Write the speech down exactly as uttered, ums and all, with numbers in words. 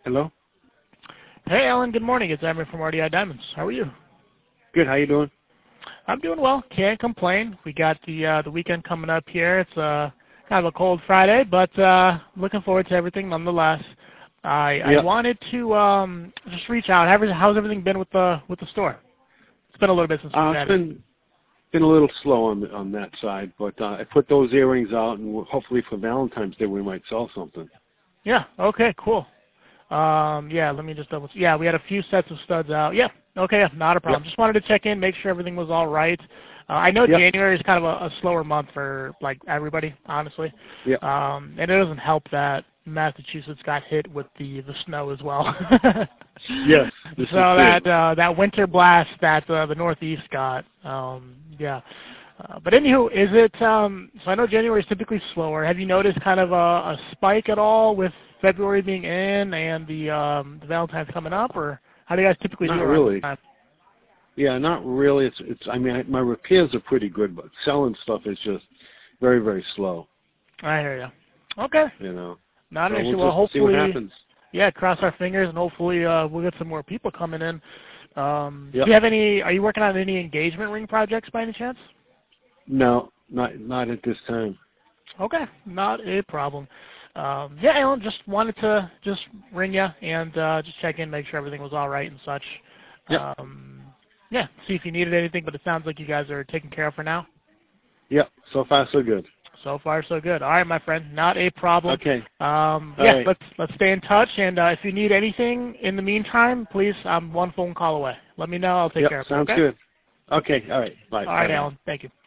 Hello? Hey, Alan. Good morning. It's Emery from R D I Diamonds. How are you? Good. How you doing? I'm doing well. Can't complain. We got the uh, the weekend coming up here. It's uh, kind of a cold Friday, but uh, looking forward to everything nonetheless. I Yep. I wanted to um, just reach out. How's how's everything been with the with the store? It's been a little bit since we Uh, it's chatted. been been a little slow on on that side, but uh, I put those earrings out, and we'll- hopefully for Valentine's Day we might sell something. Yeah. Okay. Cool. Um, yeah. Let me just double. Yeah, we had a few sets of studs out. Yeah. Okay. Yeah, not a problem. Yep. Just wanted to check in, make sure everything was all right. Uh, I know Yep. January is kind of a, a slower month for like everybody, honestly. Yep. Um, and it doesn't help that Massachusetts got hit with the the snow as well. Yes. This so is true. that uh, that winter blast that uh, the Northeast got. Um, yeah. Uh, but anywho, is it? Um, so I know January is typically slower. Have you noticed kind of a, a spike at all with February being in and the um, the Valentine's coming up, or how do you guys typically do Not around this really. time? Yeah, not really. It's it's. I mean, I, my repairs are pretty good, but selling stuff is just very very slow. I hear you. Okay, You know. not So an issue. we'll Well, just see what hopefully, happens. yeah, cross our fingers and hopefully uh, we'll get some more people coming in. Um, Yep. Do you have any? Are you working on any engagement ring projects by any chance? No, not not at this time. Okay, not a problem. Um, yeah, Alan, just wanted to just ring you and uh, just check in, make sure everything was all right and such. Yep. Um, yeah, see if you needed anything, but it sounds like you guys are taken care of for now. Yep. So far so good. So far, so good. All right, my friend, not a problem. Okay. Um, All yeah, right. let's let's stay in touch, and uh, if you need anything in the meantime, please, I'm one phone call away. Let me know. I'll take Yep. care of it. Sounds Okay. good. Okay. All right. Bye. All right, Bye. Bye. Alan. Thank you.